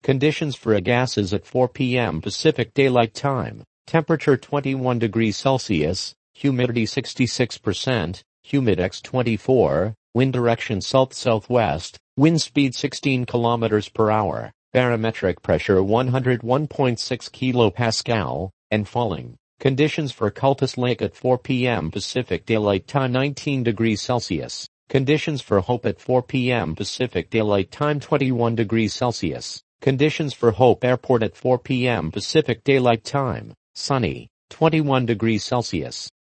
Conditions for Agassiz at 4 p.m. Pacific Daylight Time. Temperature 21 degrees Celsius, humidity 66%, humidex 24, wind direction south-southwest, wind speed 16 kilometers per hour, barometric pressure 101.6 kilopascal, and falling. Conditions for Cultus Lake at 4 p.m. Pacific Daylight Time 19 degrees Celsius. Conditions for Hope at 4 p.m. Pacific Daylight Time 21 degrees Celsius. Conditions for Hope Airport at 4 p.m. Pacific Daylight Time. Sunny, 21 degrees Celsius.